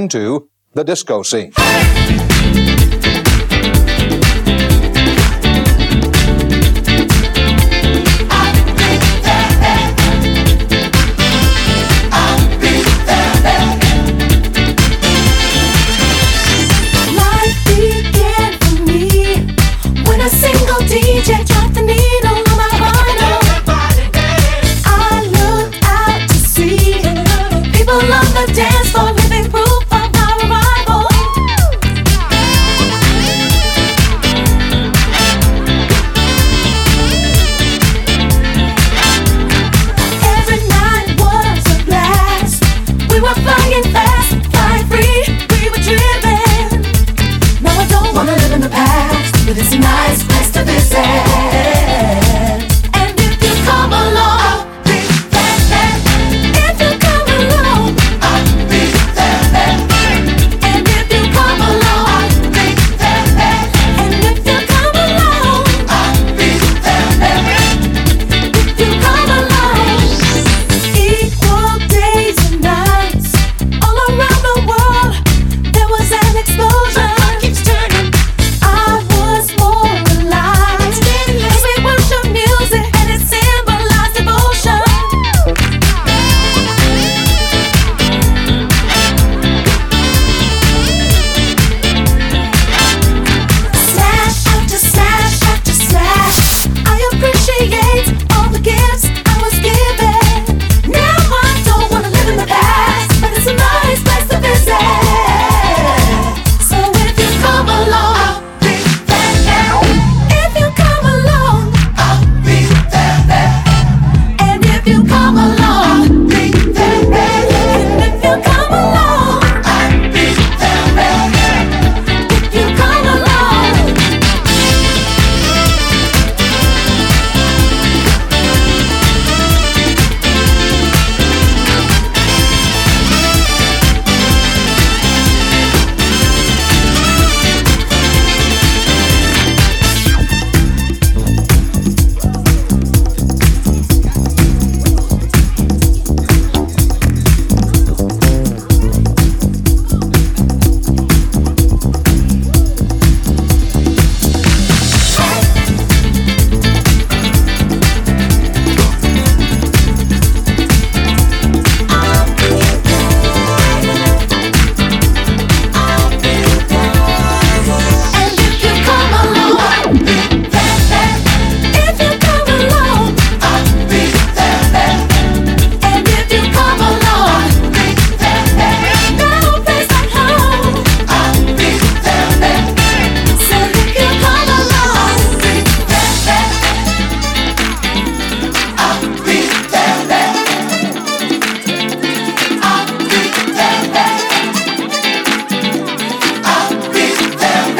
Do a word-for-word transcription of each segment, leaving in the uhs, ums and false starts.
into the disco scene. Dance for living proof of our arrival. Every night was a blast. We were flying fast, flying free. We were driven. Now I don't wanna live in the past, but it's a nice place to visit. And if you come along,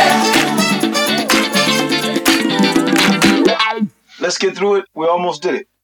Let's get through it. We almost did it.